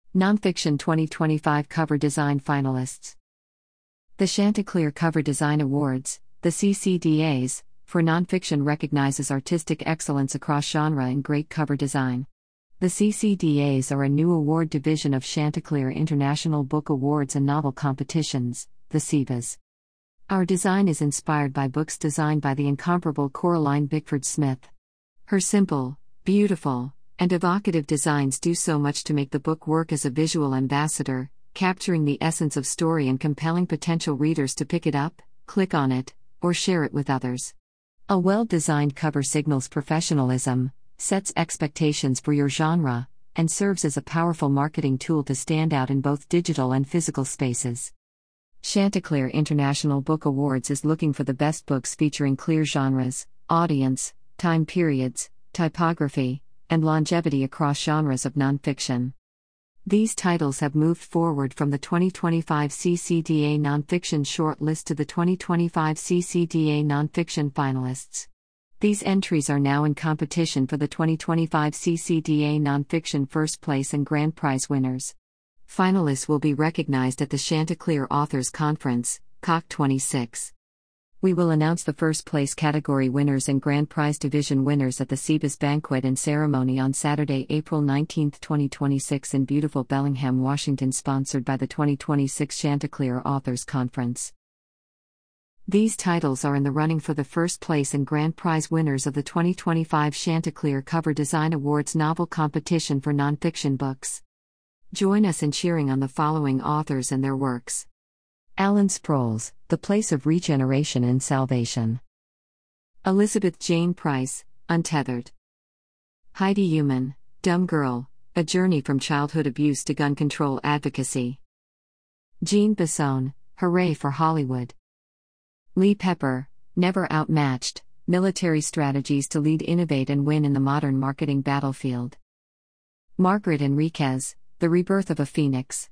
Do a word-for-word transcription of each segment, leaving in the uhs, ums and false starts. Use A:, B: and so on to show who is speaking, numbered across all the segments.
A: Nonfiction twenty twenty-five Cover Design Finalists. The Chanticleer Cover Design Awards, the C C D As, for nonfiction recognizes artistic excellence across genre in great cover design. The C C D As are a new award division of Chanticleer International Book Awards and Novel Competitions, the C B As. Our design is inspired by books designed by the incomparable Coraline Bickford Smith. Her simple, beautiful, and evocative designs do so much to make the book work as a visual ambassador, capturing the essence of story and compelling potential readers to pick it up, click on it, or share it with others. A well-designed cover signals professionalism, sets expectations for your genre, and serves as a powerful marketing tool to stand out in both digital and physical spaces. Chanticleer International Book Awards is looking for the best books featuring clear genres, audience, time periods, typography, and longevity across genres of nonfiction. These titles have moved forward from the twenty twenty-five C C D A Nonfiction Shortlist to the twenty twenty-five C C D A Nonfiction Finalists. These entries are now in competition for the twenty twenty-five C C D A Nonfiction First Place and Grand Prize winners. Finalists will be recognized at the Chanticleer Authors Conference, C O C twenty-six. We will announce the first place category winners and Grand Prize division winners at the C B A S Banquet and Ceremony on Saturday, April nineteenth, twenty twenty-six in beautiful Bellingham, Washington, sponsored by the twenty twenty-six Chanticleer Authors Conference. These titles are in the running for the first place and Grand Prize winners of the twenty twenty-five Chanticleer Cover Design Awards Novel Competition for Nonfiction Books. Join us in cheering on the following authors and their works. Alan Sproul's The Place of Regeneration and Salvation. Elizabeth Jane Price, Untethered. Heidi Uman, Dumb Girl, A Journey from Childhood Abuse to Gun Control Advocacy. Jean Bassone, Hooray for Hollywood. Lee Pepper, Never Outmatched, Military Strategies to Lead, Innovate and Win in the Modern Marketing Battlefield. Margaret Enriquez, The Rebirth of a Phoenix.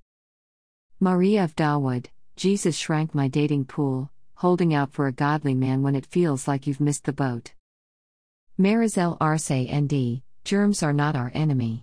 A: Maria of Dawood, Jesus Shrank My Dating Pool, Holding Out for a Godly Man When It Feels Like You've Missed the Boat. Marizel Arce N D, Germs Are Not Our Enemy.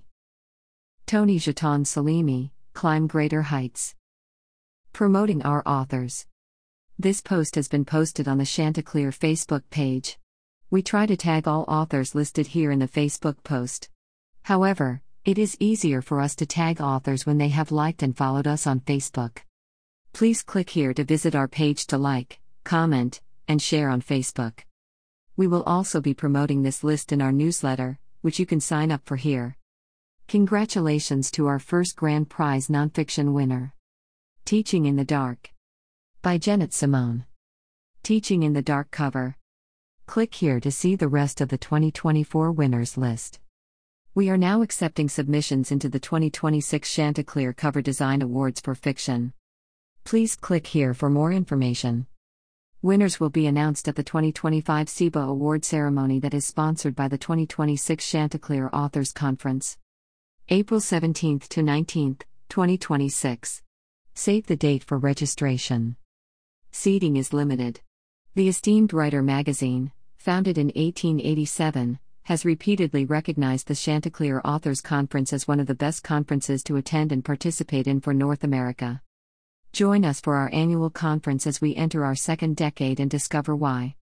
A: Tony Jaton Salimi, Climb Greater Heights. Promoting our authors. This post has been posted on the Chanticleer Facebook page. We try to tag all authors listed here in the Facebook post. However, it is easier for us to tag authors when they have liked and followed us on Facebook. Please click here to visit our page to like, comment, and share on Facebook. We will also be promoting this list in our newsletter, which you can sign up for here. Congratulations to our first Grand Prize nonfiction winner. Teaching in the Dark. By Janet Simone. Teaching in the Dark cover. Click here to see the rest of the twenty twenty-four winners list. We are now accepting submissions into the twenty twenty-six Chanticleer Cover Design Awards for Fiction. Please click here for more information. Winners will be announced at the twenty twenty-five C B A Award ceremony that is sponsored by the twenty twenty-six Chanticleer Authors Conference. April seventeenth to nineteenth, twenty twenty-six. Save the date for registration. Seating is limited. The esteemed Writer magazine, founded in eighteen eighty-seven, has repeatedly recognized the Chanticleer Authors Conference as one of the best conferences to attend and participate in for North America. Join us for our annual conference as we enter our second decade and discover why.